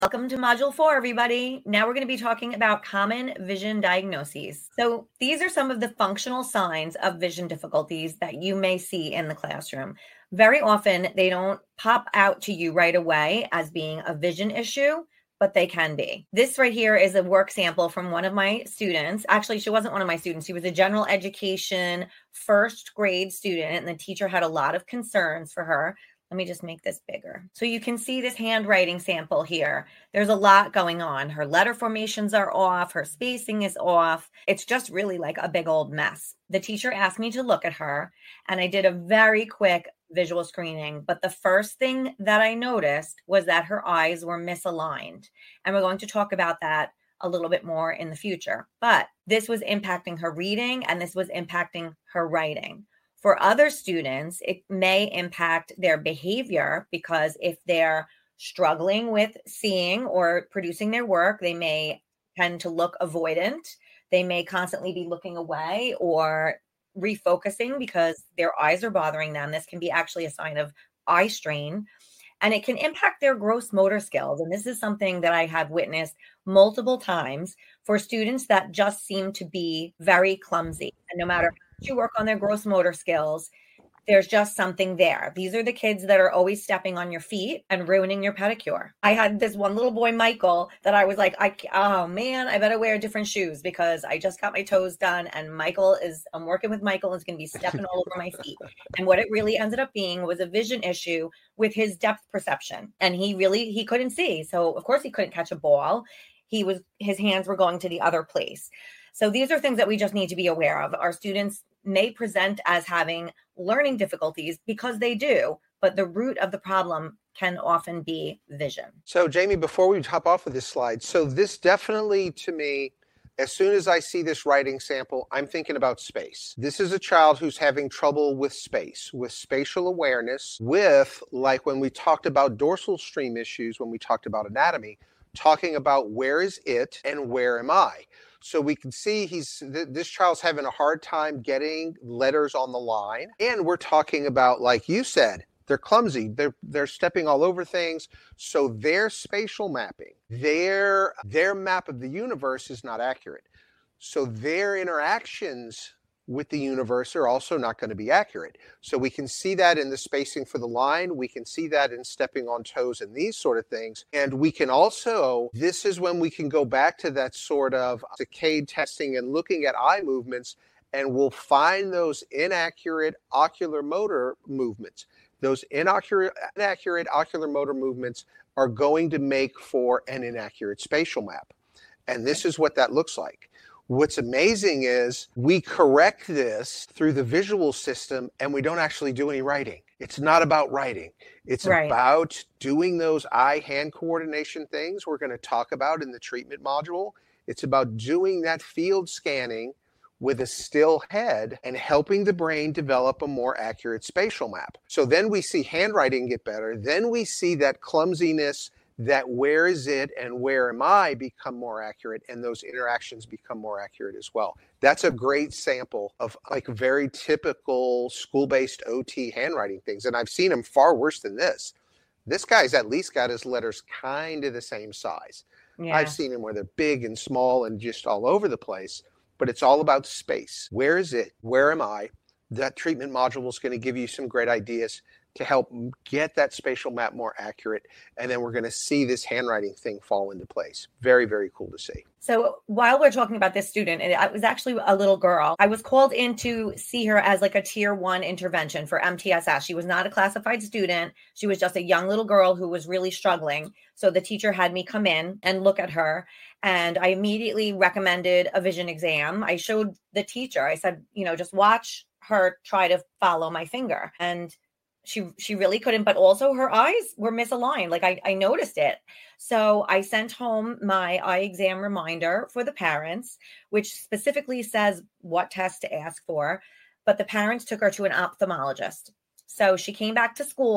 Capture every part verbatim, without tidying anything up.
Welcome to Module four, everybody. Now we're going to be talking about common vision diagnoses. So these are some of the functional signs of vision difficulties that you may see in the classroom. Very often, they don't pop out to you right away as being a vision issue, but they can be. This right here is a work sample from one of my students. Actually, she wasn't one of my students. She was a general education first grade student, and the teacher had a lot of concerns for her. Let me just make this bigger. So you can see this handwriting sample here. There's a lot going on. Her letter formations are off. Her spacing is off. It's just really like a big old mess. The teacher asked me to look at her, and I did a very quick visual screening. But the first thing that I noticed was that her eyes were misaligned. And we're going to talk about that a little bit more in the future. But this was impacting her reading, and this was impacting her writing. For other students, it may impact their behavior because if they're struggling with seeing or producing their work, they may tend to look avoidant. They may constantly be looking away or refocusing because their eyes are bothering them. This can be actually a sign of eye strain, and it can impact their gross motor skills. And this is something that I have witnessed multiple times for students that just seem to be very clumsy. And no matter you work on their gross motor skills, there's just something there. These are the kids that are always stepping on your feet and ruining your pedicure. I had this one little boy, Michael, that I was like, I, oh man, I better wear different shoes because I just got my toes done. And Michael is, I'm working with Michael, is going to be stepping all over my feet. And what it really ended up being was a vision issue with his depth perception. And he really, he couldn't see. So of course he couldn't catch a ball. He was, his hands were going to the other place. So these are things that we just need to be aware of. Our students may present as having learning difficulties because they do, but the root of the problem can often be vision. So Jamie, before we hop off of this slide, so this definitely to me, as soon as I see this writing sample, I'm thinking about space. This is a child who's having trouble with space, with spatial awareness, with like when we talked about dorsal stream issues, when we talked about anatomy, talking about where is it and where am I? So we can see he's th- this child's having a hard time getting letters on the line. And we're talking about, like you said, they're clumsy. They're they're stepping all over things. So their spatial mapping, their their map of the universe is not accurate. So their interactions with the universe are also not going to be accurate. So we can see that in the spacing for the line. We can see that in stepping on toes and these sort of things. And we can also, this is when we can go back to that sort of saccade testing and looking at eye movements, and we'll find those inaccurate ocular motor movements. Those inaccurate, inaccurate ocular motor movements are going to make for an inaccurate spatial map. And this is what that looks like. What's amazing is we correct this through the visual system and we don't actually do any writing. It's not about writing. It's right. about doing those eye-hand coordination things we're going to talk about in the treatment module. It's about doing that field scanning with a still head and helping the brain develop a more accurate spatial map. So then we see handwriting get better. Then we see that clumsiness, that where is it and where am I become more accurate, and those interactions become more accurate as well. That's a great sample of like very typical school-based O T handwriting things. And I've seen them far worse than this. This guy's at least got his letters kind of the same size. Yeah. I've seen them where they're big and small and just all over the place, but it's all about space. Where is it? Where am I? That treatment module is going to give you some great ideas to help get that spatial map more accurate. And then we're going to see this handwriting thing fall into place. Very, very cool to see. So while we're talking about this student, and it was actually a little girl, I was called in to see her as like a tier one intervention for M T S S. She was not a classified student. She was just a young little girl who was really struggling. So the teacher had me come in and look at her. And I immediately recommended a vision exam. I showed the teacher, I said, you know, just watch her try to follow my finger. And She she really couldn't, but also her eyes were misaligned. Like I, I noticed it. So I sent home my eye exam reminder for the parents, which specifically says what test to ask for. But the parents took her to an ophthalmologist. So she came back to school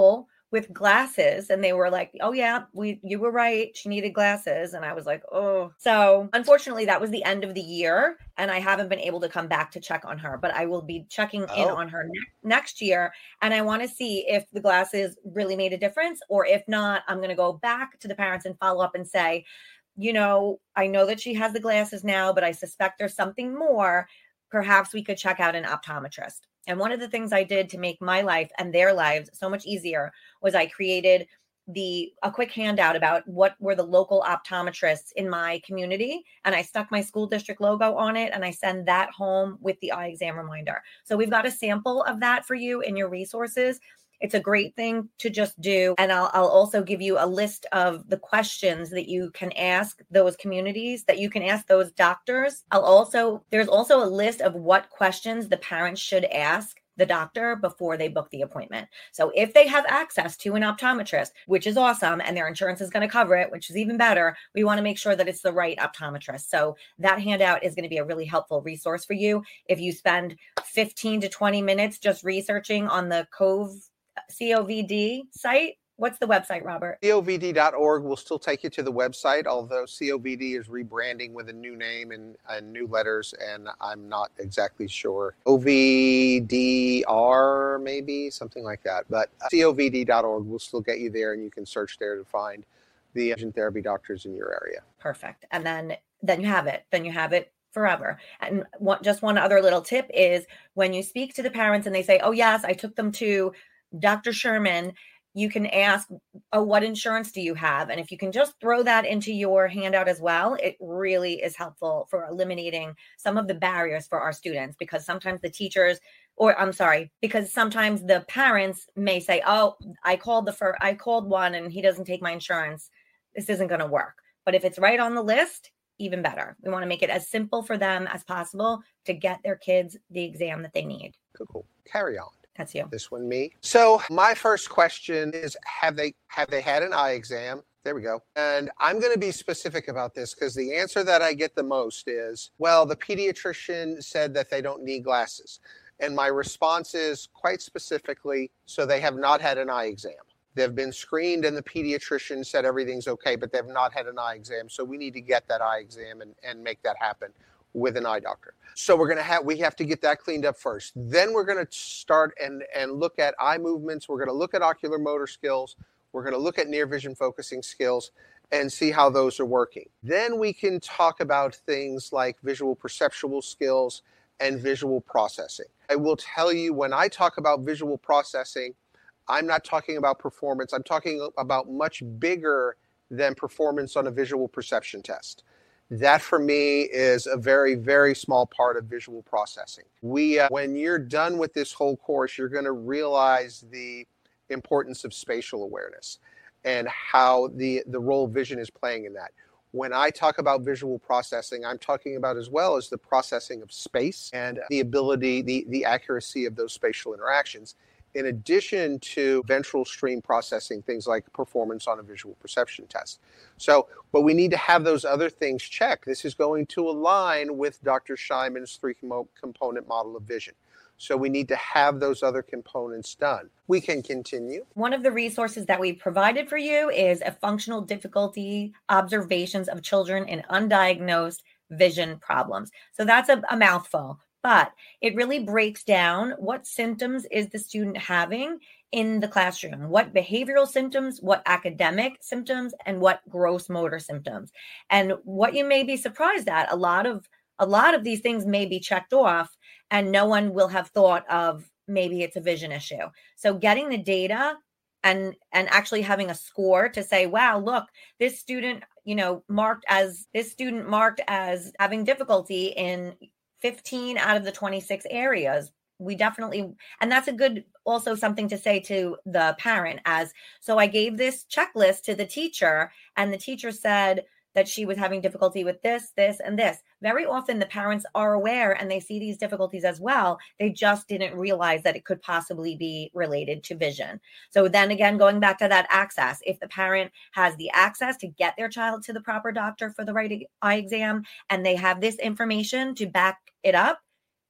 with glasses, and they were like, oh yeah, we you were right, she needed glasses. And I was like, oh. So unfortunately that was the end of the year, and I haven't been able to come back to check on her, but I will be checking in Oh. on her ne- next year. And I want to see if the glasses really made a difference, or if not, I'm going to go back to the parents and follow up and say, you know, I know that she has the glasses now, but I suspect there's something more. Perhaps we could check out an optometrist. And one of the things I did to make my life and their lives so much easier was I created the a quick handout about what were the local optometrists in my community, and I stuck my school district logo on it, and I send that home with the eye exam reminder. So we've got a sample of that for you in your resources. It's a great thing to just do. And I'll, I'll also give you a list of the questions that you can ask those communities, that you can ask those doctors. I'll also, there's also a list of what questions the parents should ask the doctor before they book the appointment. So if they have access to an optometrist, which is awesome, and their insurance is going to cover it, which is even better, we want to make sure that it's the right optometrist. So that handout is going to be a really helpful resource for you. If you spend fifteen to twenty minutes just researching on the Cove C O V D site. What's the website, Robert? C O V D dot org will still take you to the website, although C O V D is rebranding with a new name and, and new letters, and I'm not exactly sure. O V D R, maybe, something like that. But C O V D dot org will still get you there, and you can search there to find the vision therapy doctors in your area. Perfect. And then, then you have it. Then you have it forever. And one, just one other little tip is when you speak to the parents and they say, oh, yes, I took them to Doctor Sherman, you can ask, oh, what insurance do you have? And if you can just throw that into your handout as well, it really is helpful for eliminating some of the barriers for our students, because sometimes the teachers, or I'm sorry, because sometimes the parents may say, oh, I called the fir- I called one and he doesn't take my insurance. This isn't going to work. But if it's right on the list, even better. We want to make it as simple for them as possible to get their kids the exam that they need. Cool, cool. Carry on. That's you. This one, me. So my first question is, have they have they had an eye exam? There we go. And I'm going to be specific about this because the answer that I get the most is, well, the pediatrician said that they don't need glasses. And my response is quite specifically, so they have not had an eye exam. They've been screened and the pediatrician said everything's okay, but they've not had an eye exam. So we need to get that eye exam and, and make that happen with an eye doctor. So we're going to have, we have to get that cleaned up first. Then we're going to start and, and look at eye movements. We're going to look at ocular motor skills. We're going to look at near vision focusing skills and see how those are working. Then we can talk about things like visual perceptual skills and visual processing. I will tell you, when I talk about visual processing, I'm not talking about performance. I'm talking about much bigger than performance on a visual perception test. That for me is a very, very small part of visual processing. We, uh, when you're done with this whole course, you're going to realize the importance of spatial awareness and how the, the role vision is playing in that. When I talk about visual processing, I'm talking about as well as the processing of space and the ability, the, the accuracy of those spatial interactions, in addition to ventral stream processing, things like performance on a visual perception test. So, but we need to have those other things checked. This is going to align with Doctor Scheinman's three-component model of vision. So we need to have those other components done. We can continue. One of the resources that we provided for you is a functional difficulty observations of children in undiagnosed vision problems. So that's a, a mouthful, but it really breaks down what symptoms is the student having in the classroom, what behavioral symptoms, what academic symptoms, and what gross motor symptoms. And what you may be surprised at, a lot of a lot of these things may be checked off and no one will have thought of maybe it's a vision issue. So getting the data and and actually having a score to say, wow, look, this student, you know, marked as this student marked as having difficulty in fifteen out of the twenty-six areas. We definitely, and that's a good, also something to say to the parent as, so I gave this checklist to the teacher and the teacher said that she was having difficulty with this, this, and this. Very often the parents are aware and they see these difficulties as well. They just didn't realize that it could possibly be related to vision. So then again, going back to that access, if the parent has the access to get their child to the proper doctor for the right eye exam, and they have this information to back it up,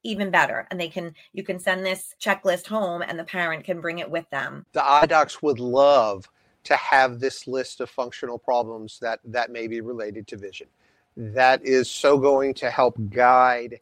even better. And they can, you can send this checklist home and the parent can bring it with them. The eye docs would love to have this list of functional problems that, that may be related to vision. That is so going to help guide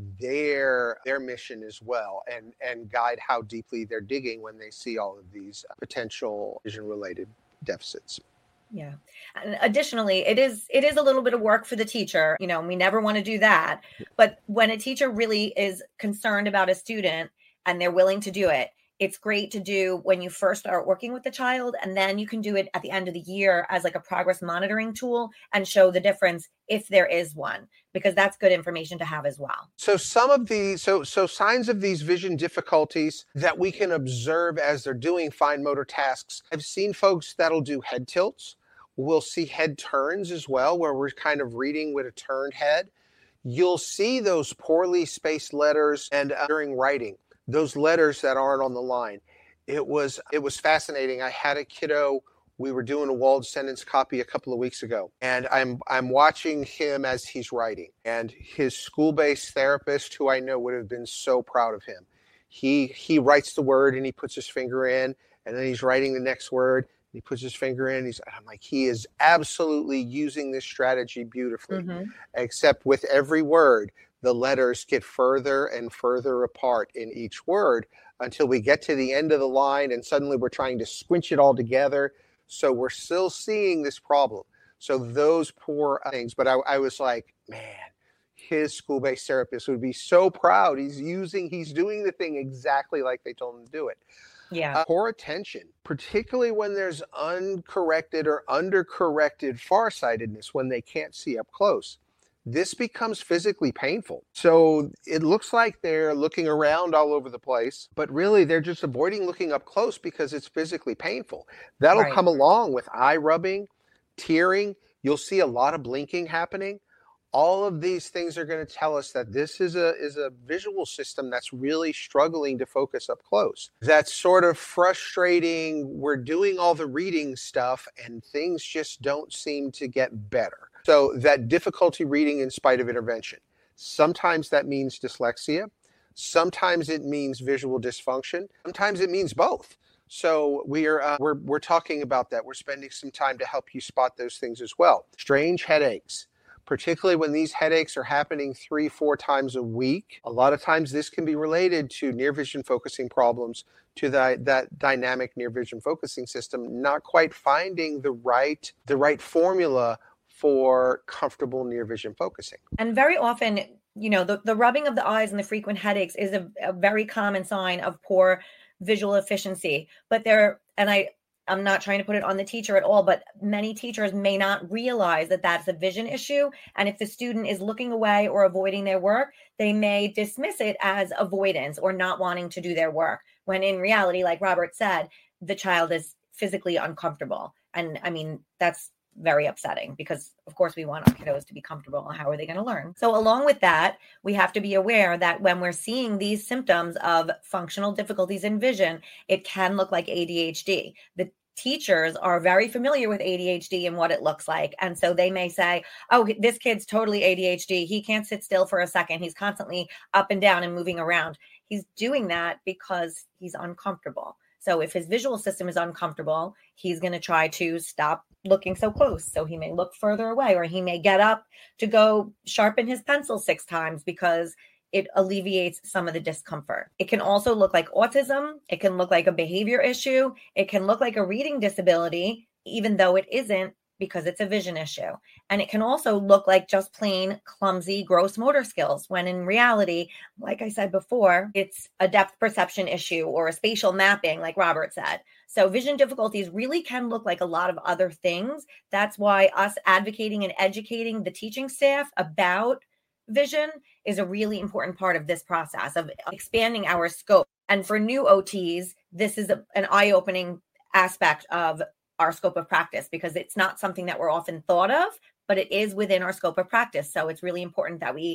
their their mission as well, and, and guide how deeply they're digging when they see all of these potential vision-related deficits. Yeah. And additionally, it is it is a little bit of work for the teacher. You know, we never want to do that. But when a teacher really is concerned about a student and they're willing to do it, it's great to do when you first start working with the child, and then you can do it at the end of the year as like a progress monitoring tool and show the difference if there is one, because that's good information to have as well. So some of the so so signs of these vision difficulties that we can observe as they're doing fine motor tasks. I've seen folks that'll do head tilts. We'll see head turns as well, where we're kind of reading with a turned head. You'll see those poorly spaced letters, and uh, during writing, those letters that aren't on the line. It was it was fascinating. I had a kiddo, we were doing a walled sentence copy a couple of weeks ago, and I'm I'm watching him as he's writing, and his school-based therapist, who I know would have been so proud of him. He he writes the word and he puts his finger in, and then he's writing the next word. He puts his finger in. He's I'm like, he is absolutely using this strategy beautifully, mm-hmm. except with every word, the letters get further and further apart in each word until we get to the end of the line, and suddenly we're trying to squinch it all together. So we're still seeing this problem. So those poor things. But I, I was like, man, his school-based therapist would be so proud. He's using, he's doing the thing exactly like they told him to do it. Yeah. Uh, poor attention, particularly when there's uncorrected or undercorrected farsightedness, when they can't see up close. This becomes physically painful. So it looks like they're looking around all over the place, but really they're just avoiding looking up close because it's physically painful. That'll Right. come along with eye rubbing, tearing. You'll see a lot of blinking happening. All of these things are going to tell us that this is a is a visual system that's really struggling to focus up close. That's sort of frustrating. We're doing all the reading stuff and things just don't seem to get better. So that difficulty reading in spite of intervention. Sometimes that means dyslexia. Sometimes it means visual dysfunction. Sometimes it means both. So we're uh, we're we're talking about that. We're spending some time to help you spot those things as well. Strange headaches, particularly when these headaches are happening three, four times a week. A lot of times this can be related to near vision focusing problems, to the, that dynamic near vision focusing system not quite finding the right the right formula for comfortable near vision focusing. And very often, you know, the, the rubbing of the eyes and the frequent headaches is a, a very common sign of poor visual efficiency. But there, and I, I'm not trying to put it on the teacher at all, but many teachers may not realize that that's a vision issue. And if the student is looking away or avoiding their work, they may dismiss it as avoidance or not wanting to do their work. When in reality, like Robert said, the child is physically uncomfortable. And I mean, that's very upsetting because of course we want our kiddos to be comfortable. How are they going to learn? So along with that, we have to be aware that when we're seeing these symptoms of functional difficulties in vision, it can look like A D H D. The teachers are very familiar with A D H D and what it looks like. And so they may say, oh, this kid's totally A D H D. He can't sit still for a second. He's constantly up and down and moving around. He's doing that because he's uncomfortable. So if his visual system is uncomfortable, he's going to try to stop looking so close. So he may look further away, or he may get up to go sharpen his pencil six times because it alleviates some of the discomfort. It can also look like autism. It can look like a behavior issue. It can look like a reading disability, even though it isn't, because it's a vision issue. And it can also look like just plain clumsy, gross motor skills, when in reality, like I said before, it's a depth perception issue or a spatial mapping, like Robert said. So vision difficulties really can look like a lot of other things. That's why us advocating and educating the teaching staff about vision is a really important part of this process of expanding our scope. And for new O Ts, this is a, an eye-opening aspect of our scope of practice, because it's not something that we're often thought of, but it is within our scope of practice. So it's really important that we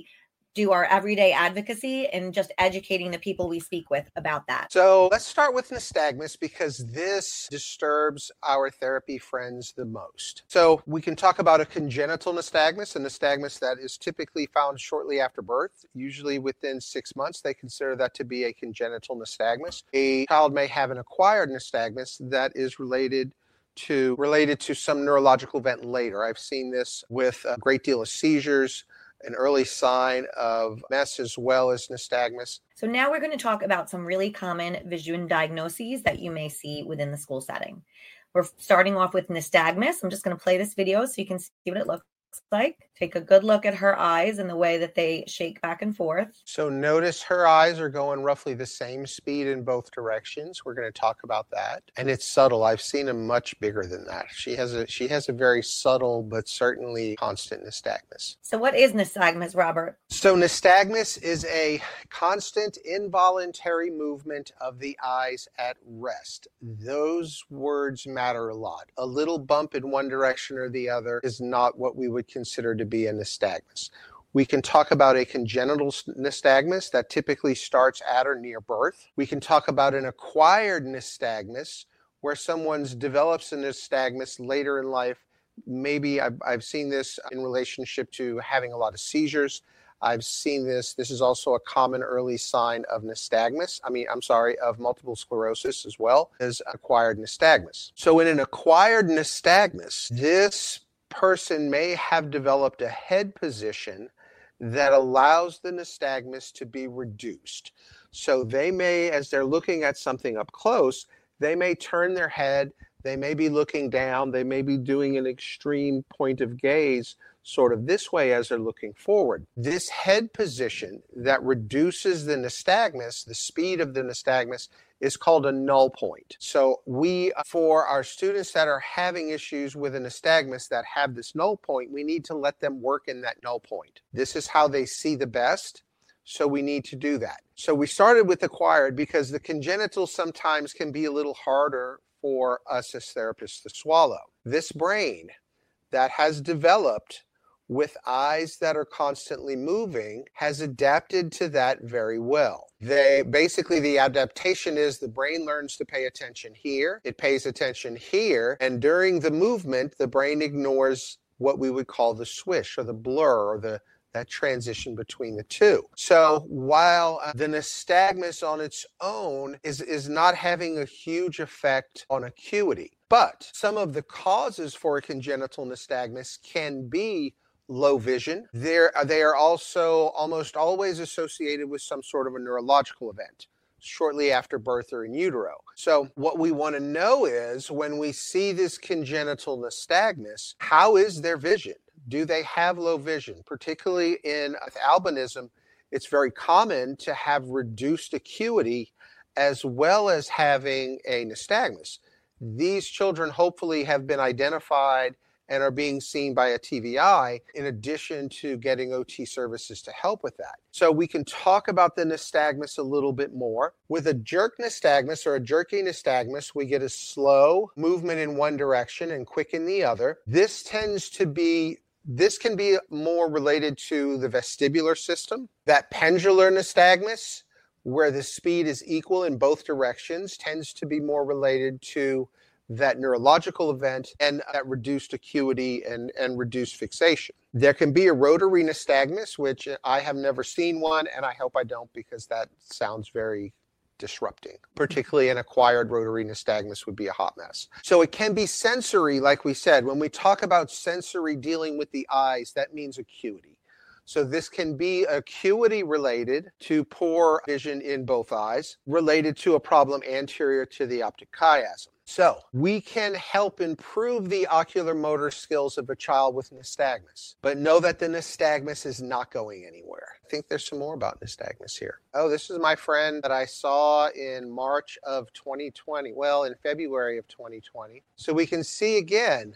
do our everyday advocacy and just educating the people we speak with about that. So let's start with nystagmus because this disturbs our therapy friends the most. So we can talk about a congenital nystagmus, a nystagmus that is typically found shortly after birth, usually within six months. They consider that to be a congenital nystagmus. A child may have an acquired nystagmus that is related to related to some neurological event later. I've seen this with a great deal of seizures, an early sign of M E S as well as nystagmus. So now we're going to talk about some really common vision diagnoses that you may see within the school setting. We're starting off with nystagmus. I'm just going to play this video so you can see what it looks like. Take a good look at her eyes and the way that they shake back and forth. So notice her eyes are going roughly the same speed in both directions. We're going to talk about that. And it's subtle. I've seen them much bigger than that. She has a she has a very subtle but certainly constant nystagmus. So what is nystagmus, Robert? So nystagmus is a constant involuntary movement of the eyes at rest. Those words matter a lot. A little bump in one direction or the other is not what we would consider to be a nystagmus. We can talk about a congenital nystagmus that typically starts at or near birth. We can talk about an acquired nystagmus where someone develops a nystagmus later in life. Maybe I've, I've seen this in relationship to having a lot of seizures. I've seen this. This is also a common early sign of nystagmus. I mean, I'm sorry, of multiple sclerosis as well as acquired nystagmus. So in an acquired nystagmus, this person may have developed a head position that allows the nystagmus to be reduced. So they may, as they're looking at something up close, they may turn their head, they may be looking down, they may be doing an extreme point of gaze sort of this way as they're looking forward. This head position that reduces the nystagmus, the speed of the nystagmus, is called a null point. So we, for our students that are having issues with a nystagmus that have this null point, we need to let them work in that null point. This is how they see the best. So we need to do that. So we started with acquired because the congenital sometimes can be a little harder for us as therapists to swallow. This brain that has developed with eyes that are constantly moving has adapted to that very well. They basically, the adaptation is the brain learns to pay attention here, it pays attention here, and during the movement, the brain ignores what we would call the swish or the blur or the that transition between the two. So while uh, the nystagmus on its own is, is not having a huge effect on acuity, but some of the causes for a congenital nystagmus can be low vision. They're, they are also almost always associated with some sort of a neurological event shortly after birth or in utero. So what we want to know is when we see this congenital nystagmus, how is their vision? Do they have low vision? Particularly in albinism, it's very common to have reduced acuity as well as having a nystagmus. These children hopefully have been identified and are being seen by a T V I in addition to getting O T services to help with that. So we can talk about the nystagmus a little bit more. With a jerk nystagmus or a jerky nystagmus, we get a slow movement in one direction and quick in the other. This tends to be This can be more related to the vestibular system. That pendular nystagmus, where the speed is equal in both directions, tends to be more related to that neurological event and that reduced acuity and, and reduced fixation. There can be a rotary nystagmus, which I have never seen one, and I hope I don't because that sounds very disrupting. Particularly an acquired rotary nystagmus would be a hot mess. So it can be sensory, like we said. When we talk about sensory dealing with the eyes, that means acuity. So this can be acuity related to poor vision in both eyes, related to a problem anterior to the optic chiasm. So we can help improve the ocular motor skills of a child with nystagmus, but know that the nystagmus is not going anywhere. I think there's some more about nystagmus here. Oh, this is my friend that I saw in March of twenty twenty. Well, in February of twenty twenty. So we can see again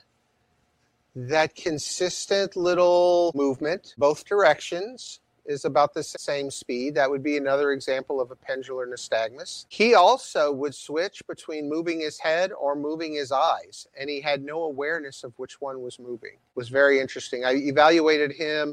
that consistent little movement, both directions, is about the same speed. That would be another example of a pendular nystagmus. He also would switch between moving his head or moving his eyes, and he had no awareness of which one was moving. It was very interesting. I evaluated him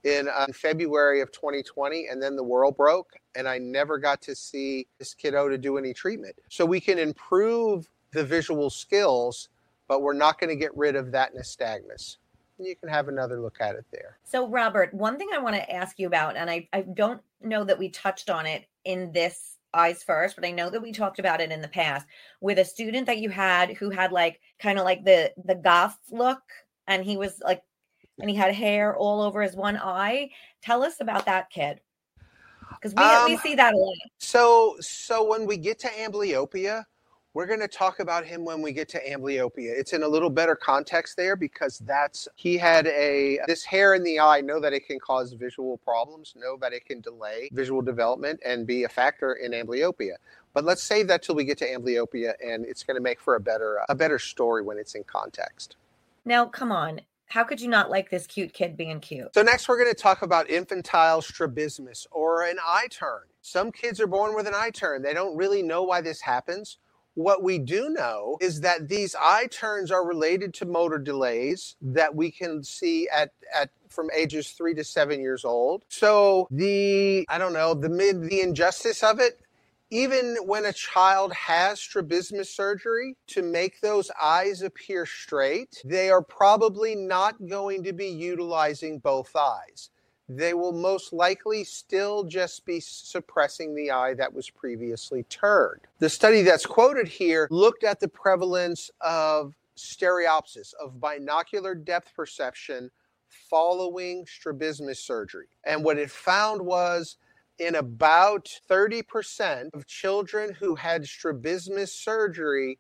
in uh, February of twenty twenty, and then the world broke, and I never got to see this kiddo to do any treatment. So we can improve the visual skills, but we're not going to get rid of that nystagmus. And you can have another look at it there. So Robert, one thing I want to ask you about, and I, I don't know that we touched on it in this Eyes First, but I know that we talked about it in the past with a student that you had who had like kind of like the the goth look, and he was like, and he had hair all over his one eye. Tell us about that kid, because we, um, we see that a lot. So so when we get to amblyopia, we're going to talk about him when we get to amblyopia. It's in a little better context there because that's, he had a, this hair in the eye, know that it can cause visual problems, know that it can delay visual development and be a factor in amblyopia. But let's save that till we get to amblyopia, and it's going to make for a better, a better story when it's in context. Now, come on. How could you not like this cute kid being cute? So next we're going to talk about infantile strabismus, or an eye turn. Some kids are born with an eye turn. They don't really know why this happens. What we do know is that these eye turns are related to motor delays that we can see at, at from ages three to seven years old. So the, I don't know, the mid, the injustice of it, even when a child has strabismus surgery to make those eyes appear straight, they are probably not going to be utilizing both eyes. They will most likely still just be suppressing the eye that was previously turned. The study that's quoted here looked at the prevalence of stereopsis, of binocular depth perception following strabismus surgery. And what it found was in about thirty percent of children who had strabismus surgery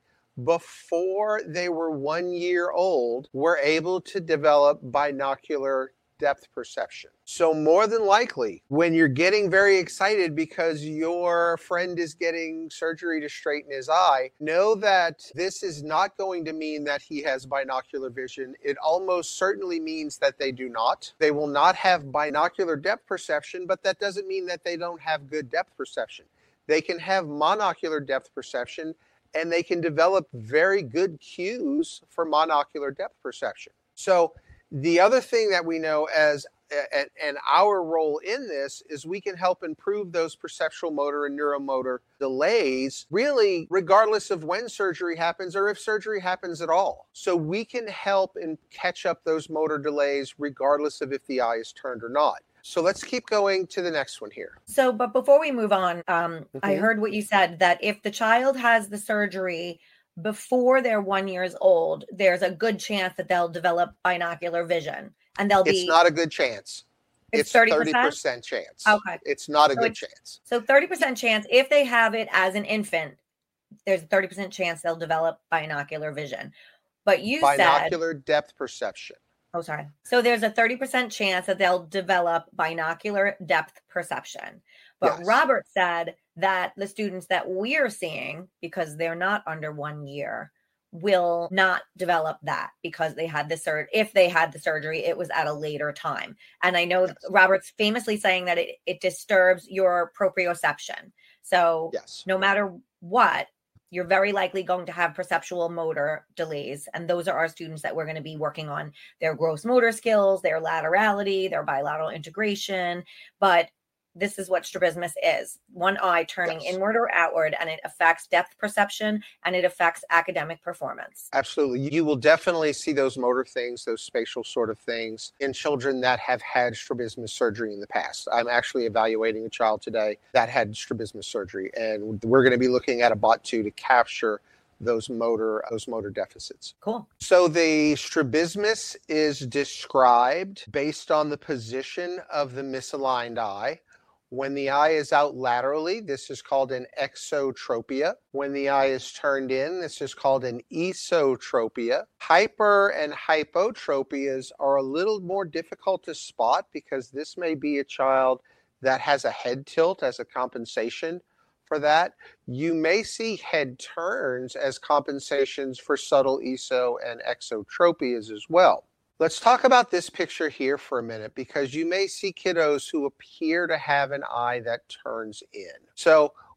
before they were one year old were able to develop binocular depth perception. So more than likely, when you're getting very excited because your friend is getting surgery to straighten his eye, know that this is not going to mean that he has binocular vision. It almost certainly means that they do not. They will not have binocular depth perception, but that doesn't mean that they don't have good depth perception. They can have monocular depth perception, and they can develop very good cues for monocular depth perception. So the other thing that we know as and, and our role in this is we can help improve those perceptual motor and neuromotor delays, really regardless of when surgery happens or if surgery happens at all. So we can help and catch up those motor delays regardless of if the eye is turned or not. So let's keep going to the next one here. So, but before we move on, um, mm-hmm. I heard what you said, that if the child has the surgery before they're one years old, there's a good chance that they'll develop binocular vision, and they'll be. It's not a good chance. It's thirty percent chance. Okay. It's not a so good chance. So thirty percent chance if they have it as an infant, there's a thirty percent chance they'll develop binocular vision. But you binocular said binocular depth perception. Oh, sorry. So there's a thirty percent chance that they'll develop binocular depth perception. But yes. Robert said that the students that we're seeing, because they're not under one year, will not develop that because they had the surgery. If they had the surgery, it was at a later time. And I know yes. Robert's famously saying that it, it disturbs your proprioception. So yes. no matter what, you're very likely going to have perceptual motor delays. And those are our students that we're going to be working on their gross motor skills, their laterality, their bilateral integration. But this is what strabismus is. One eye turning yes. inward or outward, and it affects depth perception and it affects academic performance. Absolutely. You will definitely see those motor things, those spatial sort of things in children that have had strabismus surgery in the past. I'm actually evaluating a child today that had strabismus surgery, and we're going to be looking at a B O T two to capture those motor those motor deficits. Cool. So the strabismus is described based on the position of the misaligned eye. When the eye is out laterally, this is called an exotropia. When the eye is turned in, this is called an esotropia. Hyper and hypotropias are a little more difficult to spot because this may be a child that has a head tilt as a compensation for that. You may see head turns as compensations for subtle eso and exotropias as well. Let's talk about this picture here for a minute, because you may see kiddos who appear to have an eye that turns in. So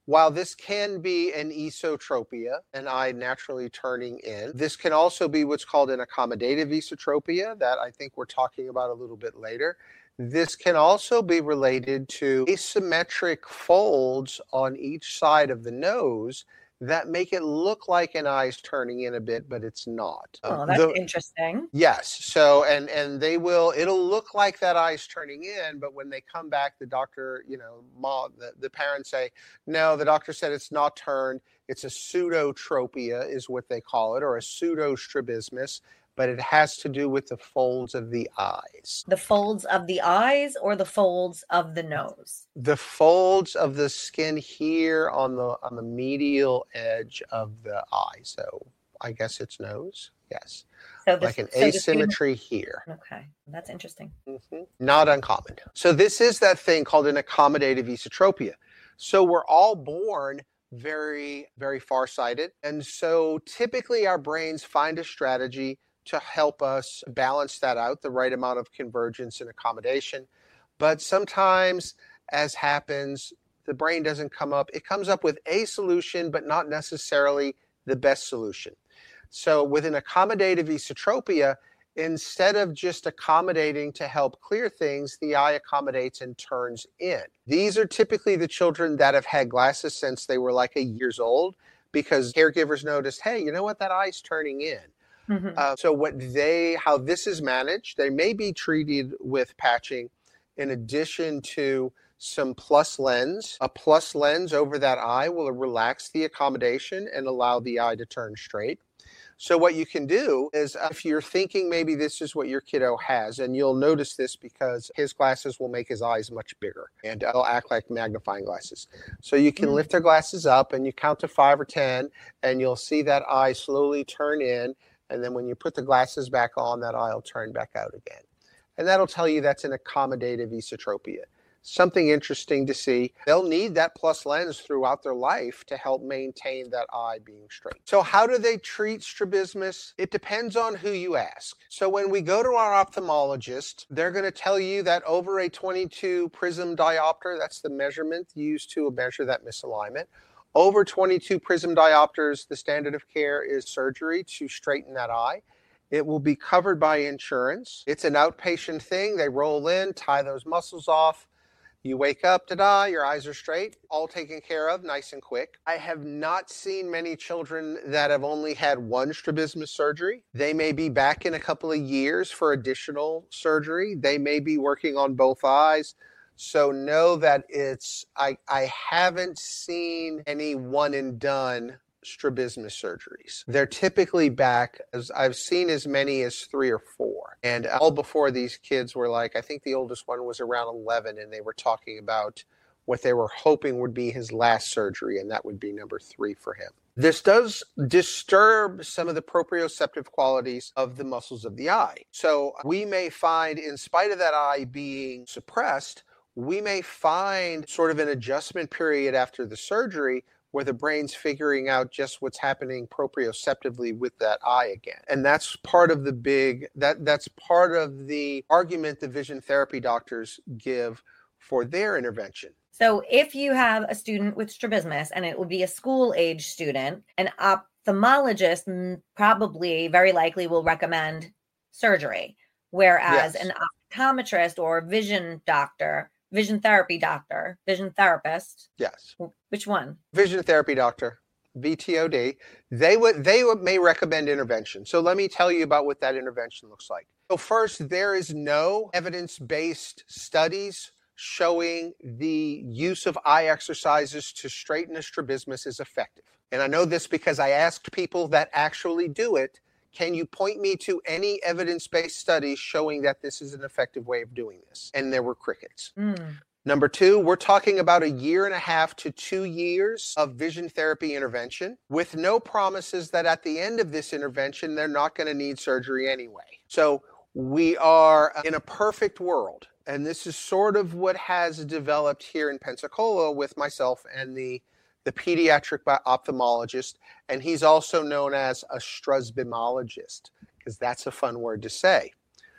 while this can be an esotropia, an eye naturally turning in, this can also be what's called an accommodative esotropia that I think we're talking about a little bit later. This can also be related to asymmetric folds on each side of the nose that make it look like an eye's turning in a bit, but it's not. Oh, Um, that's the, interesting. yes. So, and and they will, it'll look like that eye's turning in, but when they come back, the doctor, you know, mom, the, the parents say, no, the doctor said it's not turned. It's a pseudotropia is what they call it, or a pseudostrabismus, but it has to do with the folds of the eyes. The folds of the eyes or the folds of the nose? The folds of the skin here on the on the medial edge of the eye. So I guess it's nose. Yes. So this, like an so asymmetry here. Okay, that's interesting. Mm-hmm. Not uncommon. So this is that thing called an accommodative esotropia. So we're all born very, very farsighted. And so typically our brains find a strategy to help us balance that out, the right amount of convergence and accommodation. But sometimes, as happens, the brain doesn't come up. It comes up with a solution, but not necessarily the best solution. So with an accommodative esotropia, instead of just accommodating to help clear things, the eye accommodates and turns in. These are typically the children that have had glasses since they were like a years old, because caregivers noticed, hey, you know what, that eye's turning in. Mm-hmm. Uh, so what they, how this is managed, they may be treated with patching in addition to some plus lens. A plus lens over that eye will relax the accommodation and allow the eye to turn straight. So what you can do is, uh, if you're thinking maybe this is what your kiddo has, and you'll notice this because his glasses will make his eyes much bigger and they'll act like magnifying glasses. So you can mm-hmm. lift their glasses up and you count to five or ten and you'll see that eye slowly turn in. And then when you put the glasses back on, that eye will turn back out again. And that'll tell you that's an accommodative esotropia. Something interesting to see. They'll need that plus lens throughout their life to help maintain that eye being straight. So how do they treat strabismus? It depends on who you ask. So when we go to our ophthalmologist, they're going to tell you that over a twenty-two prism diopter, that's the measurement used to measure that misalignment. Over twenty-two prism diopters, the standard of care is surgery to straighten that eye. It will be covered by insurance. It's an outpatient thing. They roll in, tie those muscles off. You wake up, ta-da, your eyes are straight, all taken care of, nice and quick. I have not seen many children that have only had one strabismus surgery. They may be back in a couple of years for additional surgery. They may be working on both eyes. So know that it's, I, I haven't seen any one and done strabismus surgeries. They're typically back, as I've seen as many as three or four. And all before these kids were like, I think the oldest one was around eleven, and they were talking about what they were hoping would be his last surgery, and that would be number three for him. This does disturb some of the proprioceptive qualities of the muscles of the eye. So we may find, in spite of that eye being suppressed, we may find sort of an adjustment period after the surgery where the brain's figuring out just what's happening proprioceptively with that eye again. And that's part of the big, that that's part of the argument the vision therapy doctors give for their intervention. So if you have a student with strabismus, and it would be a school age student, an ophthalmologist probably very likely will recommend surgery, whereas yes. an optometrist or vision doctor, vision therapy doctor, vision therapist. Yes. Which one? Vision therapy doctor, V T O D. They would they would, may recommend intervention. So let me tell you about what that intervention looks like. So first, there is no evidence-based studies showing the use of eye exercises to straighten a strabismus is effective. And I know this because I asked people that actually do it, can you point me to any evidence-based studies showing that this is an effective way of doing this? And there were crickets. Mm. Number two, we're talking about a year and a half to two years of vision therapy intervention with no promises that at the end of this intervention, they're not going to need surgery anyway. So we are in a perfect world. And this is sort of what has developed here in Pensacola with myself and the the pediatric ophthalmologist, and he's also known as a strabismologist, because that's a fun word to say.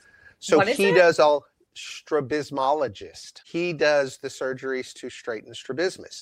So he it? does all strabismologist. He does the surgeries to straighten strabismus.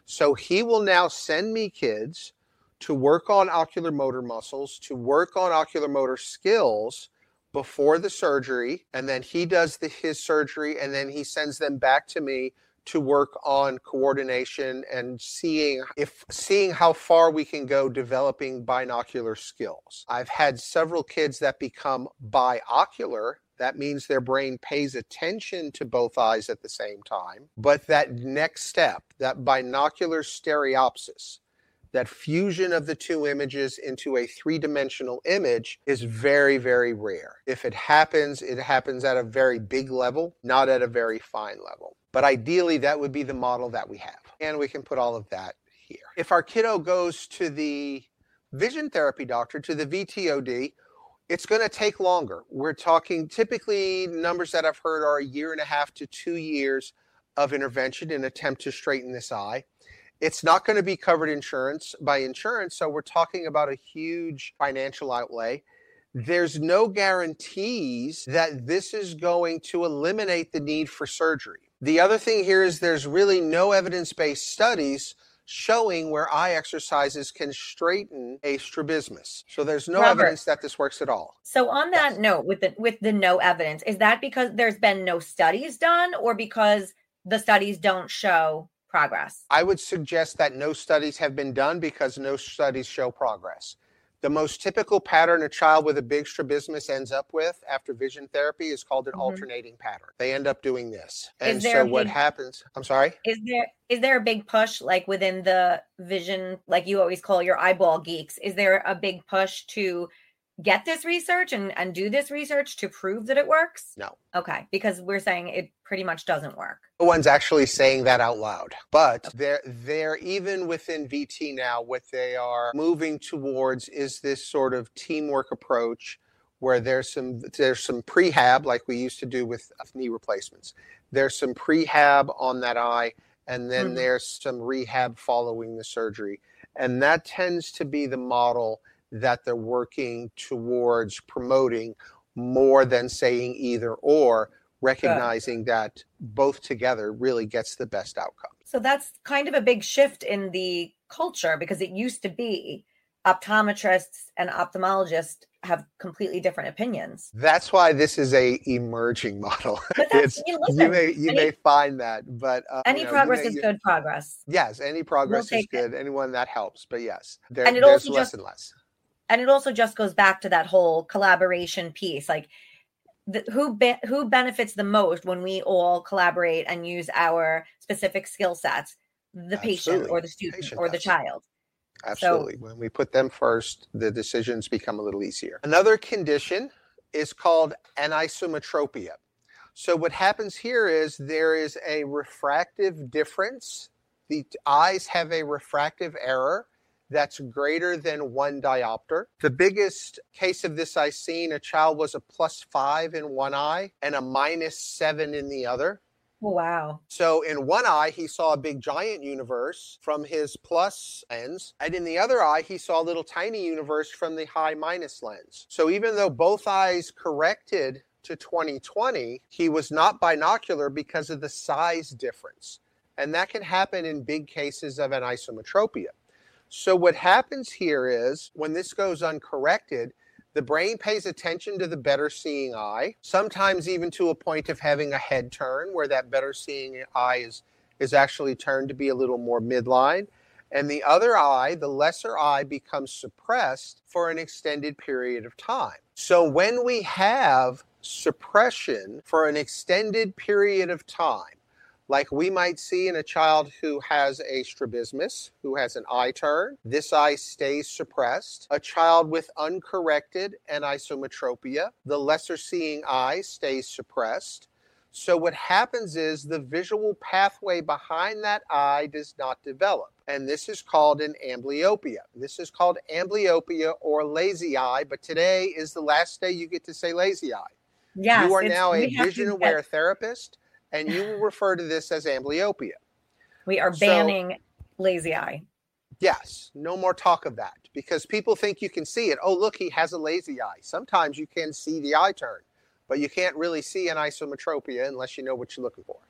So he will now send me kids to work on ocular motor muscles, to work on ocular motor skills before the surgery. And then he does the, his surgery, and then he sends them back to me to work on coordination and seeing if seeing how far we can go developing binocular skills. I've had several kids that become biocular. That means their brain pays attention to both eyes at the same time. But that next step, that binocular stereopsis, that fusion of the two images into a three-dimensional image, is very, very rare. If it happens, it happens at a very big level, not at a very fine level. But ideally, that would be the model that we have. And we can put all of that here. If our kiddo goes to the vision therapy doctor, to the V T O D, it's going to take longer. We're talking typically numbers that I've heard are a year and a half to two years of intervention in an attempt to straighten this eye. It's not going to be covered insurance by insurance, so we're talking about a huge financial outlay. There's no guarantees that this is going to eliminate the need for surgery. The other thing here is there's really no evidence-based studies showing where eye exercises can straighten a strabismus. So there's no Robert, evidence that this works at all. So on that Yes. note, with the with the no evidence, is that because there's been no studies done, or because the studies don't show progress? I would suggest that no studies have been done because no studies show progress. The most typical pattern a child with a big strabismus ends up with after vision therapy is called an Mhm. alternating pattern. They end up doing this. And there so a what big- happens, I'm sorry? Is there is there a big push, like within the vision, like you always call your eyeball geeks? Is there a big push to get this research and, and do this research to prove that it works? No. Okay, because we're saying it pretty much doesn't work. No one's actually saying that out loud. But they're, they're even within V T now, what they are moving towards is this sort of teamwork approach where there's some there's some prehab, like we used to do with knee replacements. There's some prehab on that eye, and then Mhm. there's some rehab following the surgery. And that tends to be the model that they're working towards promoting more than saying either or, recognizing that both together really gets the best outcome. So that's kind of a big shift in the culture, because it used to be optometrists and ophthalmologists have completely different opinions. That's why this is a emerging model. But that's, It's, you, listen, you may you any, may find that, but uh, any you know, progress you may, is you, good progress. Yes, any progress We'll is take it. good. Anyone that helps, but yes, there, And it there's also less just- and less. And it also just goes back to that whole collaboration piece. Like, the, who be, who benefits the most when we all collaborate and use our specific skill sets? The patient Absolutely. or the student Patient or the does. child. Absolutely. When we put them first, the decisions become a little easier. Another condition is called anisometropia. So what happens here is there is a refractive difference. The eyes have a refractive error that's greater than one diopter. The biggest case of this I've seen, a child was a plus five in one eye and a minus seven in the other. Oh, wow. So in one eye, he saw a big giant universe from his plus lens. And in the other eye, he saw a little tiny universe from the high minus lens. So even though both eyes corrected to twenty twenty, he was not binocular because of the size difference. And that can happen in big cases of anisometropia. So what happens here is when this goes uncorrected, the brain pays attention to the better seeing eye, sometimes even to a point of having a head turn where that better seeing eye is, is actually turned to be a little more midline. And the other eye, the lesser eye, becomes suppressed for an extended period of time. So when we have suppression for an extended period of time, like we might see in a child who has a strabismus, who has an eye turn, this eye stays suppressed. A child with uncorrected anisometropia, the lesser seeing eye stays suppressed. So what happens is the visual pathway behind that eye does not develop. And this is called an amblyopia. This is called amblyopia or lazy eye, but today is the last day you get to say lazy eye. Yes, you are it's- now a we have to vision-aware get- therapist, and you will refer to this as amblyopia. We are So- banning lazy eye. Yes, no more talk of that, because people think you can see it. Oh, look, he has a lazy eye. Sometimes you can see the eye turn, but you can't really see an isometropia unless you know what you're looking for.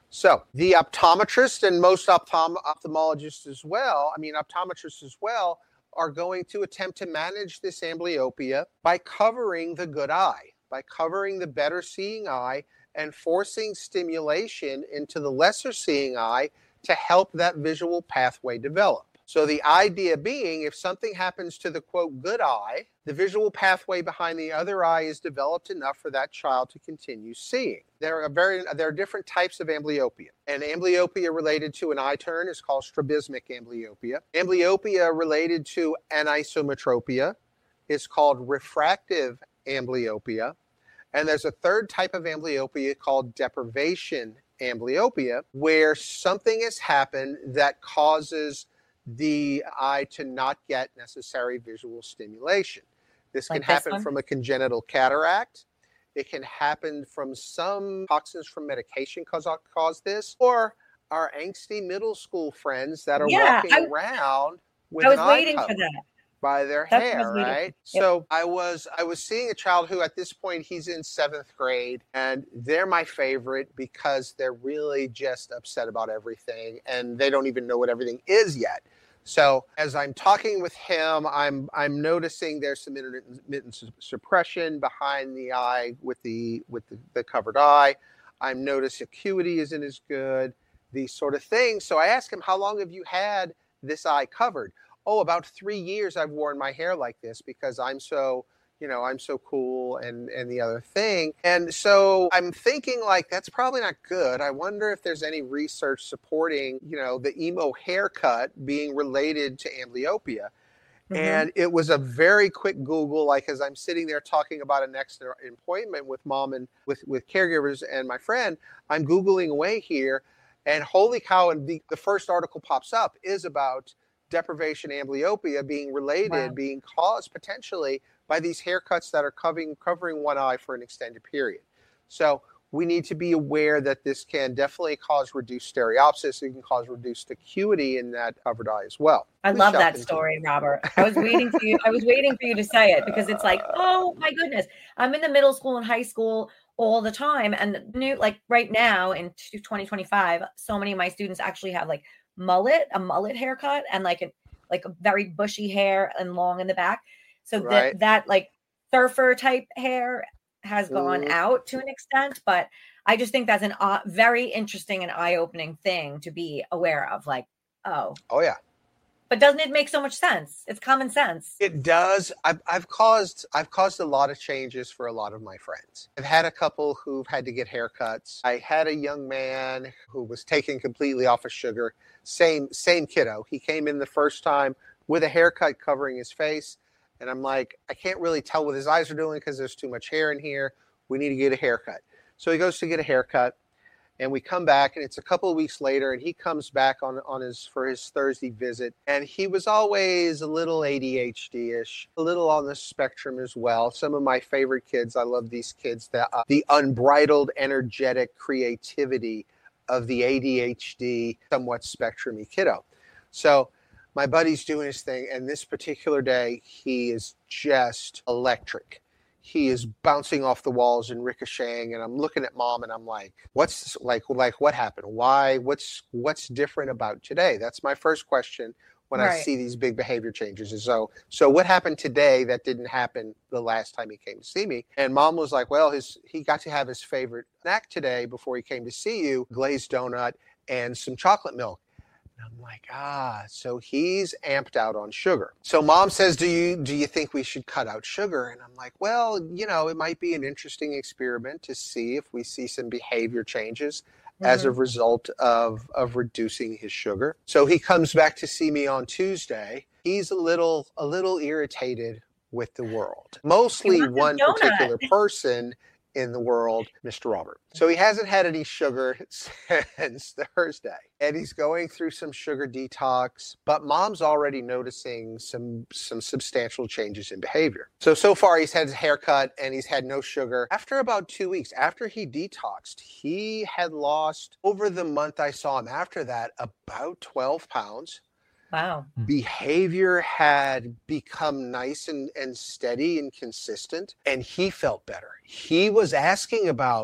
So the optometrist and most optom- ophthalmologists as well, I mean, optometrists as well, are going to attempt to manage this amblyopia by covering the good eye, by covering the better seeing eye and forcing stimulation into the lesser seeing eye to help that visual pathway develop. So the idea being, if something happens to the, quote, good eye, the visual pathway behind the other eye is developed enough for that child to continue seeing. There are very there are different types of amblyopia. And amblyopia related to an eye turn is called strabismic amblyopia. Amblyopia related to anisometropia is called refractive amblyopia. And there's a third type of amblyopia called deprivation amblyopia, where something has happened that causes the eye to not get necessary visual stimulation. This can Like this happen one? from a congenital cataract. It can happen from some toxins from medication cause, cause this, or our angsty middle school friends that are Yeah, walking I- around with I was an eye waiting for cover that. by their That's what I hair, was waiting for. right? Yep. So I was I was seeing a child who at this point he's in seventh grade, and they're my favorite because they're really just upset about everything and they don't even know what everything is yet. So as I'm talking with him, I'm I'm noticing there's some intermittent suppression behind the eye with the with the, the covered eye. I'm noticing acuity isn't as good, these sort of things. So I asked him, how long have you had this eye covered? Oh, about three years I've worn my hair like this because I'm so, you know, I'm so cool and, and the other thing. And so I'm thinking like, that's probably not good. I wonder if there's any research supporting, you know, the emo haircut being related to amblyopia. Mm-hmm. And it was a very quick Google, like as I'm sitting there talking about a next appointment with mom and with, with caregivers and my friend, I'm Googling away here and holy cow. And the, the first article pops up is about deprivation amblyopia being related, wow. being caused potentially by these haircuts that are covering covering one eye for an extended period. So we need to be aware that this can definitely cause reduced stereopsis. It can cause reduced acuity in that covered eye as well. I love that story, Robert. I was waiting for you. I was waiting for you to say it because it's like, oh my goodness, I'm in the middle school and high school all the time, and new like right now in twenty twenty-five, so many of my students actually have like mullet, a mullet haircut, and like a like a very bushy hair and long in the back. So right. that that like surfer type hair has gone mm. out to an extent, but I just think that's an uh, very interesting and eye-opening thing to be aware of. Like, oh, oh yeah. But doesn't it make so much sense? It's common sense. It does. I've, I've caused I've caused a lot of changes for a lot of my friends. I've had a couple who've had to get haircuts. I had a young man who was taken completely off of sugar. Same same kiddo. He came in the first time with a haircut covering his face. And I'm like, I can't really tell what his eyes are doing because there's too much hair in here. We need to get a haircut. So he goes to get a haircut. And we come back, and it's a couple of weeks later, and he comes back on, on his for his Thursday visit. And he was always a little A D H D-ish, a little on the spectrum as well. Some of my favorite kids, I love these kids, that uh, the unbridled, energetic creativity of the A D H D, somewhat spectrum-y kiddo. So my buddy's doing his thing, and this particular day, he is just electric. He is bouncing off the walls and ricocheting, and I'm looking at mom and I'm like, what's like, like what happened? Why, what's, what's different about today? That's my first question when right. I see these big behavior changes. And so, so what happened today that didn't happen the last time he came to see me? And mom was like, well, his, he got to have his favorite snack today before he came to see you, glazed donut and some chocolate milk. I'm like, ah, so he's amped out on sugar. So mom says, do you do you think we should cut out sugar? And I'm like, well, you know, it might be an interesting experiment to see if we see some behavior changes mm-hmm. as a result of, of reducing his sugar. So he comes back to see me on Tuesday. He's a little a little irritated with the world. Mostly one particular person in the world, Mister Robert. So he hasn't had any sugar since Thursday, and he's going through some sugar detox, but mom's already noticing some some substantial changes in behavior. So, so far he's had his haircut and he's had no sugar. After about two weeks, after he detoxed, he had lost, over the month I saw him after that, about twelve pounds. Wow. Behavior had become nice and, and steady and consistent, and he felt better. He was asking about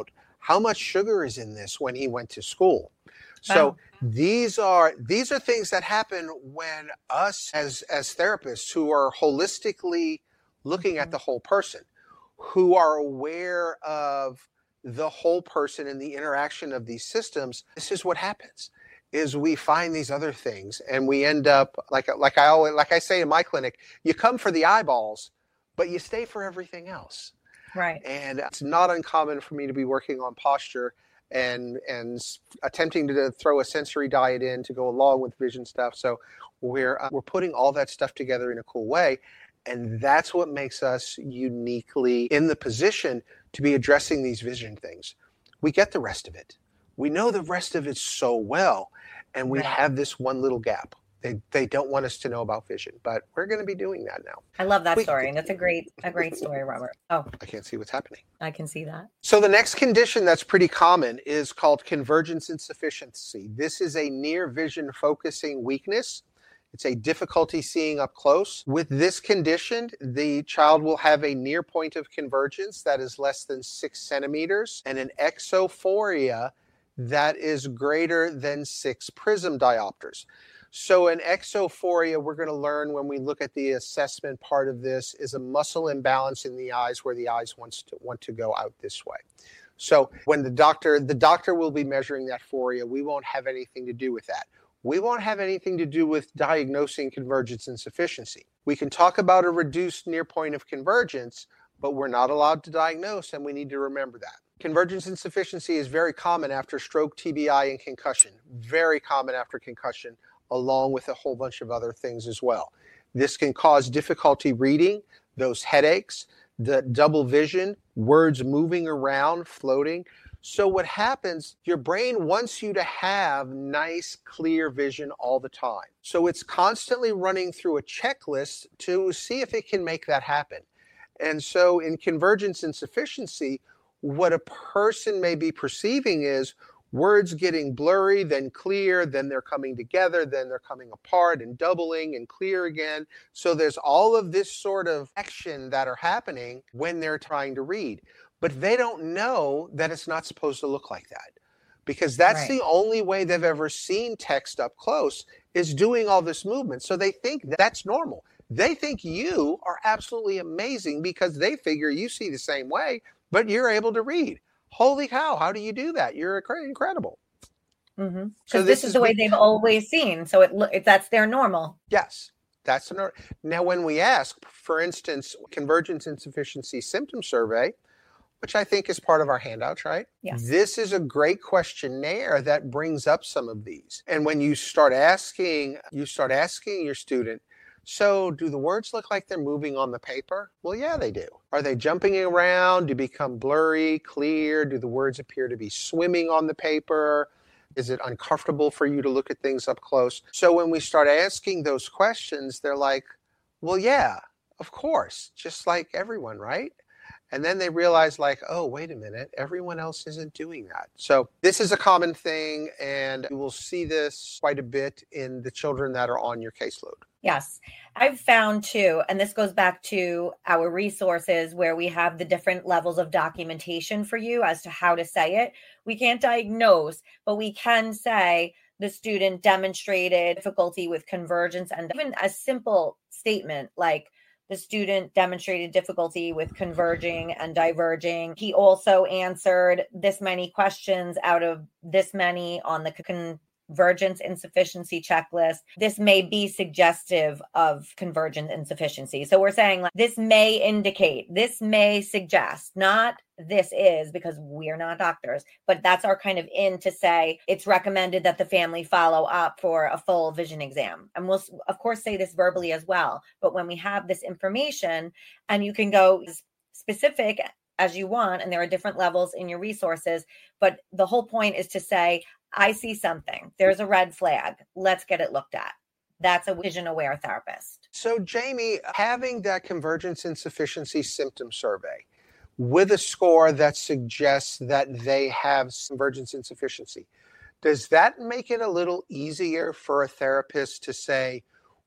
how much sugar is in this when he went to school. So Wow. these are these are things that happen when us as as therapists who are holistically looking at Mhm. the whole person, who are aware of the whole person and the interaction of these systems, this is what happens. Is we find these other things and we end up like like I always like I say in my clinic, you come for the eyeballs, but you stay for everything else. Right. And it's not uncommon for me to be working on posture and and attempting to throw a sensory diet in to go along with vision stuff. So we're uh, we're putting all that stuff together in a cool way, and that's what makes us uniquely in the position to be addressing these vision things. We get the rest of it. We know the rest of it so well, and we Right. have this one little gap. They, they don't want us to know about vision, but we're going to be doing that now. I love that We- story. And that's a great, a great story, Robert. Oh, I can't see what's happening. I can see that. So the next condition that's pretty common is called convergence insufficiency. This is a near vision focusing weakness. It's a difficulty seeing up close. With this condition, the child will have a near point of convergence that is less than six centimeters and an exophoria that is greater than six prism diopters. So an exophoria, we're going to learn when we look at the assessment part of this, is a muscle imbalance in the eyes where the eyes wants to want to go out this way. So when the doctor, the doctor will be measuring that phoria, we won't have anything to do with that. We won't have anything to do with diagnosing convergence insufficiency. We can talk about a reduced near point of convergence, but we're not allowed to diagnose, and we need to remember that. Convergence insufficiency is very common after stroke, T B I, and concussion. Very common after concussion, along with a whole bunch of other things as well. This can cause difficulty reading, those headaches, the double vision, words moving around, floating. So what happens, your brain wants you to have nice, clear vision all the time. So it's constantly running through a checklist to see if it can make that happen. And so in convergence insufficiency, what a person may be perceiving is words getting blurry, then clear, then they're coming together, then they're coming apart and doubling and clear again. So there's all of this sort of action that are happening when they're trying to read. But they don't know that it's not supposed to look like that, because that's Right. the only way they've ever seen text up close is doing all this movement. So they think that's normal. They think you are absolutely amazing because they figure you see the same way, but you're able to read. Holy cow, how do you do that? You're incredible. Mm-hmm. So Because this, this is is the way what- they've always seen. So it, lo- it that's their normal. Yes, that's an. Now, when we ask, for instance, convergence insufficiency symptom survey, which I think is part of our handouts, right? Yes. This is a great questionnaire that brings up some of these. And when you start asking, you start asking your student, so do the words look like they're moving on the paper? Well, yeah, they do. Are they jumping around? Do they become blurry, clear? Do the words appear to be swimming on the paper? Is it uncomfortable for you to look at things up close? So when we start asking those questions, they're like, well, yeah, of course, just like everyone, right? And then they realize like, oh, wait a minute, everyone else isn't doing that. So this is a common thing, and you will see this quite a bit in the children that are on your caseload. Yes. I've found too, and this goes back to our resources where we have the different levels of documentation for you as to how to say it. We can't diagnose, but we can say the student demonstrated difficulty with convergence, and even a simple statement like the student demonstrated difficulty with converging and diverging. He also answered this many questions out of this many on the convergence insufficiency checklist. This may be suggestive of convergence insufficiency. So we're saying like this may indicate, this may suggest, not this is, because we're not doctors, but that's our kind of in to say it's recommended that the family follow up for a full vision exam. And we'll of course say this verbally as well. But when we have this information, and you can go as specific as you want, and there are different levels in your resources, but the whole point is to say, I see something. There's a red flag. Let's get it looked at. That's a vision aware therapist. So Jamie, having that convergence insufficiency symptom survey with a score that suggests that they have convergence insufficiency, does that make it a little easier for a therapist to say,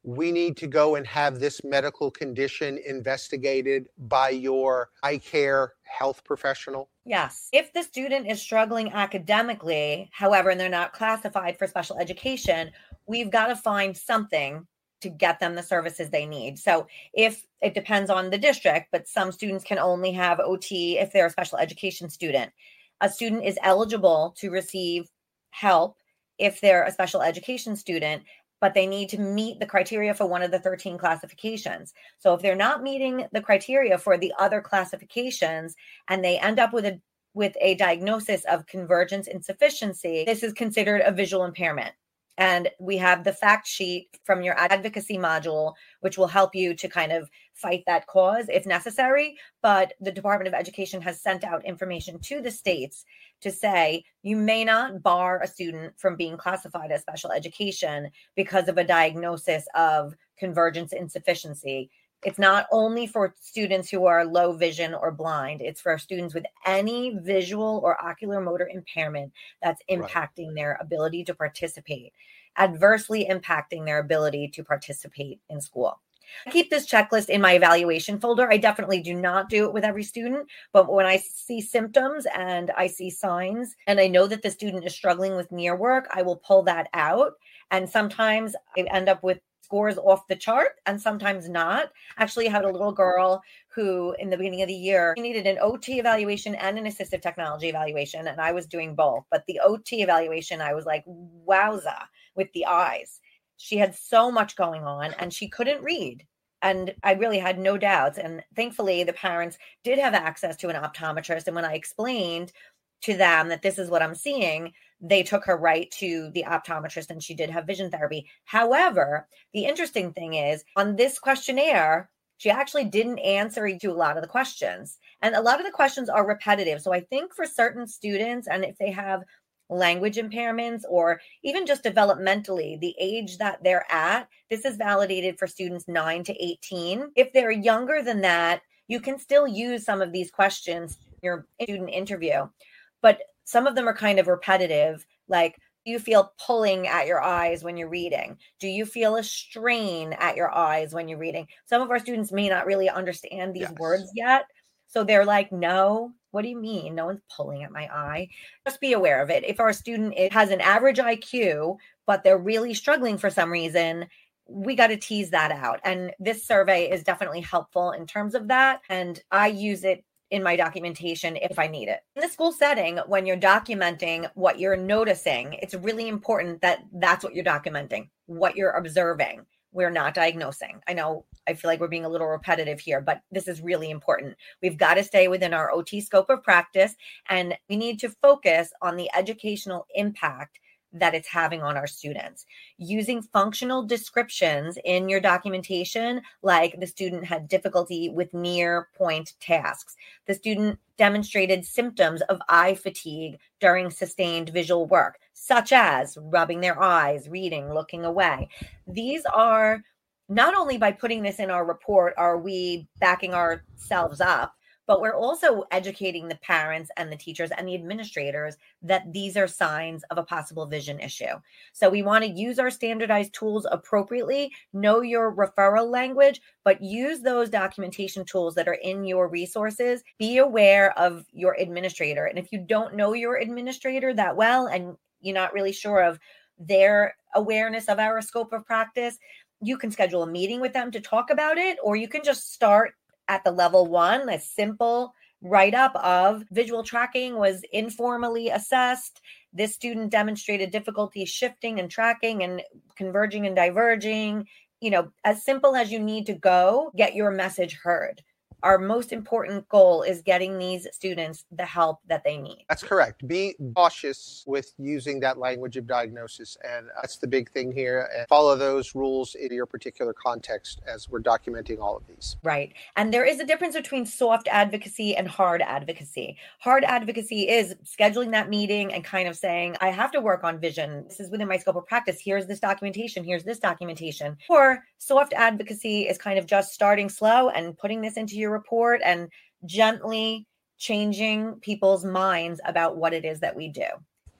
we need to go and have this medical condition investigated by your eye care health professional? Yes. If the student is struggling academically, however, and they're not classified for special education, we've got to find something to get them the services they need. So if it depends on the district, but some students can only have O T if they're a special education student. A student is eligible to receive help if they're a special education student, but they need to meet the criteria for one of the thirteen classifications. So if they're not meeting the criteria for the other classifications and they end up with a with a diagnosis of convergence insufficiency, this is considered a visual impairment. And we have the fact sheet from your advocacy module, which will help you to kind of fight that cause if necessary. But the Department of Education has sent out information to the states to say you may not bar a student from being classified as special education because of a diagnosis of convergence insufficiency. It's not only for students who are low vision or blind. It's for students with any visual or ocular motor impairment that's impacting right. their ability to participate, adversely impacting their ability to participate in school. I keep this checklist in my evaluation folder. I definitely do not do it with every student, but when I see symptoms and I see signs and I know that the student is struggling with near work, I will pull that out. And sometimes I end up with scores off the chart and sometimes not. Actually, I had a little girl who in the beginning of the year she needed an O T evaluation and an assistive technology evaluation, and I was doing both. But the O T evaluation, I was like, wowza, with the eyes. She had so much going on and she couldn't read. And I really had no doubts. And thankfully, the parents did have access to an optometrist. And when I explained to them that this is what I'm seeing, they took her right to the optometrist and she did have vision therapy. However, the interesting thing is on this questionnaire, she actually didn't answer to a lot of the questions. And a lot of the questions are repetitive. So I think for certain students, and if they have language impairments or even just developmentally, the age that they're at, this is validated for students nine to eighteen. If they're younger than that, you can still use some of these questions in your student interview. But some of them are kind of repetitive, like, do you feel pulling at your eyes when you're reading? Do you feel a strain at your eyes when you're reading? Some of our students may not really understand these yes. words yet. So they're like, no, what do you mean? No one's pulling at my eye. Just be aware of it. If our student has an average I Q, but they're really struggling for some reason, we got to tease that out. And this survey is definitely helpful in terms of that. And I use it in my documentation if I need it. In the school setting, when you're documenting what you're noticing, it's really important that that's what you're documenting, what you're observing. We're not diagnosing. I know I feel like we're being a little repetitive here, but this is really important. We've got to stay within our O T scope of practice, and we need to focus on the educational impact that it's having on our students. Using functional descriptions in your documentation, like the student had difficulty with near point tasks. The student demonstrated symptoms of eye fatigue during sustained visual work, such as rubbing their eyes, reading, looking away. These are not only by putting this in our report, are we backing ourselves up, but we're also educating the parents and the teachers and the administrators that these are signs of a possible vision issue. So we want to use our standardized tools appropriately, know your referral language, but use those documentation tools that are in your resources. Be aware of your administrator. And if you don't know your administrator that well and you're not really sure of their awareness of our scope of practice, you can schedule a meeting with them to talk about it, or you can just start at the level one, a simple write-up of visual tracking was informally assessed. This student demonstrated difficulty shifting and tracking and converging and diverging. You know, as simple as you need to go, get your message heard. Our most important goal is getting these students the help that they need. That's correct. Be cautious with using that language of diagnosis. And that's the big thing here. And follow those rules in your particular context as we're documenting all of these. Right. And there is a difference between soft advocacy and hard advocacy. Hard advocacy is scheduling that meeting and kind of saying, I have to work on vision. This is within my scope of practice. Here's this documentation. Here's this documentation. Or soft advocacy is kind of just starting slow and putting this into your report and gently changing people's minds about what it is that we do.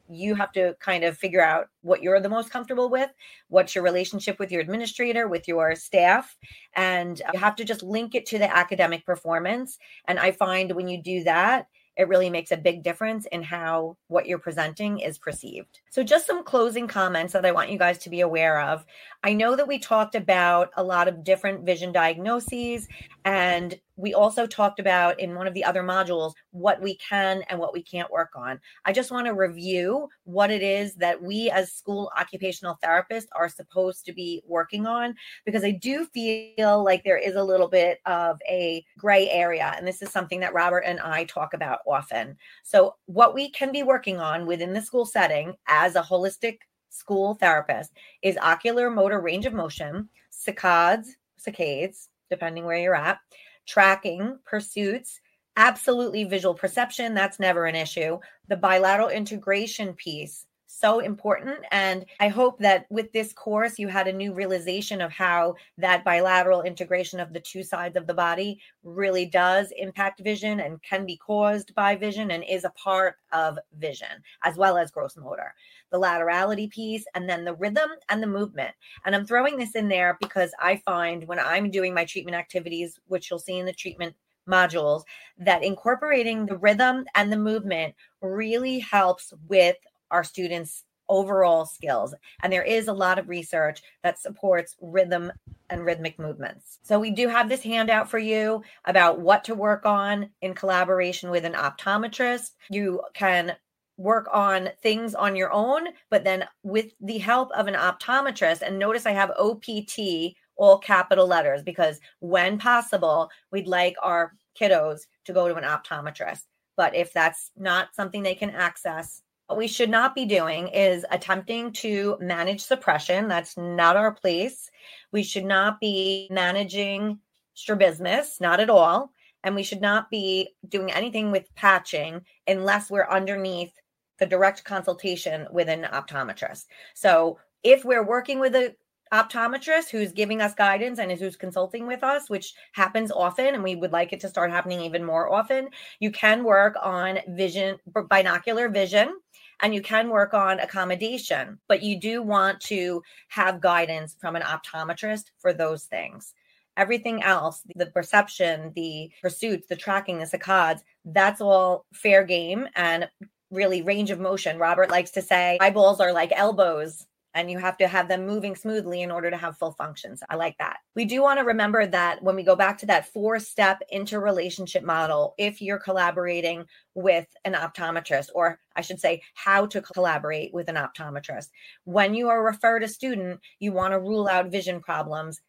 you have to kind of figure out what you're the most comfortable with, what's your relationship with your administrator, with your staff, and you have to just link it to the academic performance. And I find when you do that, it really makes a big difference in how what you're presenting is perceived. So just some closing comments that I want you guys to be aware of. I know that we talked about a lot of different vision diagnoses, and we also talked about in one of the other modules what we can and what we can't work on. I just want to review what it is that we as school occupational therapists are supposed to be working on, because I do feel like there is a little bit of a gray area, and this is something that Robert and I talk about often. So what we can be working on within the school setting as a holistic school therapist is ocular motor range of motion, saccades, saccades, depending where you're at, tracking, pursuits, absolutely visual perception. That's never an issue. The bilateral integration piece, so important. And I hope that with this course, you had a new realization of how that bilateral integration of the two sides of the body really does impact vision and can be caused by vision and is a part of vision, as well as gross motor. The laterality piece, and then the rhythm and the movement. And I'm throwing this in there because I find when I'm doing my treatment activities, which you'll see in the treatment modules, that incorporating the rhythm and the movement really helps with our students' overall skills. And there is a lot of research that supports rhythm and rhythmic movements. So we do have this handout for you about what to work on in collaboration with an optometrist. You can work on things on your own, but then with the help of an optometrist. And notice I have O P T, all capital letters, because when possible, we'd like our kiddos to go to an optometrist. But if that's not something they can access, what we should not be doing is attempting to manage suppression. That's not our place. We should not be managing strabismus, not at all. And we should not be doing anything with patching unless we're underneath the direct consultation with an optometrist. So if we're working with an optometrist who's giving us guidance and is who's consulting with us, which happens often, and we would like it to start happening even more often, you can work on vision, binocular vision, and you can work on accommodation, but you do want to have guidance from an optometrist for those things. Everything else, the perception, the pursuits, the tracking, the saccades, that's all fair game and really range of motion. Robert likes to say eyeballs are like elbows, and you have to have them moving smoothly in order to have full functions. I like that. We do want to remember that when we go back to that four-step interrelationship model, if you're collaborating with an optometrist, or I should say how to collaborate with an optometrist, when you are referred a student, you want to rule out vision problems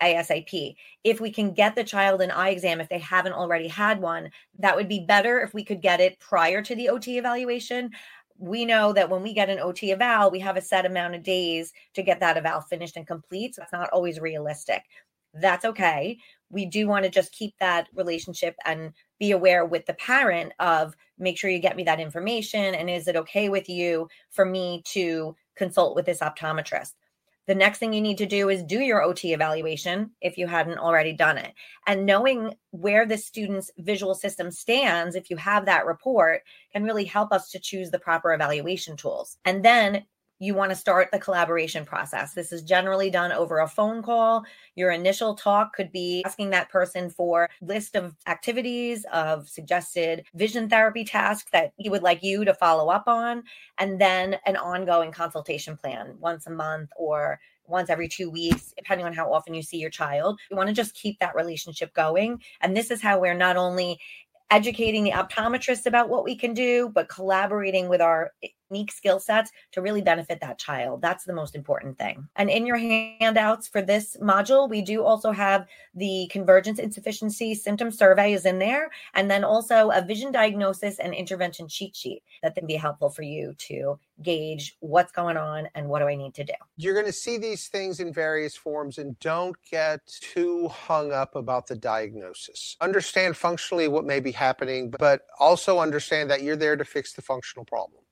ASAP. If we can get the child an eye exam, if they haven't already had one, that would be better if we could get it prior to the O T evaluation. We know that when we get an O T eval, we have a set amount of days to get that eval finished and complete. So it's not always realistic. That's okay. We do want to just keep that relationship and be aware with the parent of make sure you get me that information. And is it okay with you for me to consult with this optometrist? The next thing you need to do is do your O T evaluation if you hadn't already done it. And knowing where the student's visual system stands, if you have that report, can really help us to choose the proper evaluation tools. And then you want to start the collaboration process. This is generally done over a phone call. Your initial talk could be asking that person for a list of activities, of suggested vision therapy tasks that he would like you to follow up on, and then an ongoing consultation plan once a month or once every two weeks, depending on how often you see your child. You want to just keep that relationship going. And this is how we're not only educating the optometrist about what we can do, but collaborating with our unique skill sets to really benefit that child. That's the most important thing. And in your handouts for this module, we do also have the convergence insufficiency symptom survey is in there. And then also a vision diagnosis and intervention cheat sheet that can be helpful for you to gauge what's going on and what do I need to do. You're going to see these things in various forms, and don't get too hung up about the diagnosis. Understand functionally what may be happening, but also understand that you're there to fix the functional problem.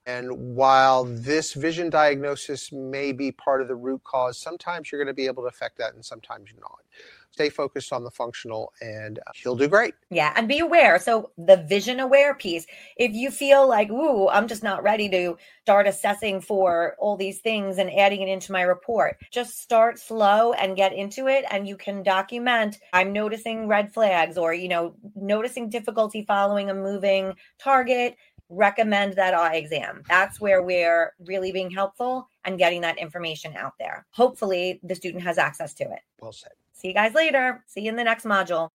And while this vision diagnosis may be part of the root cause, sometimes you're going to be able to affect that and sometimes you're not. Stay focused on the functional and he'll do great. Yeah. And be aware. So the vision aware piece, if you feel like, ooh, I'm just not ready to start assessing for all these things and adding it into my report, just start slow and get into it. And you can document, I'm noticing red flags or, you know, noticing difficulty following a moving target. Recommend that eye exam. That's where we're really being helpful and getting that information out there. Hopefully the student has access to it. Well said. See you guys later. See you in the next module.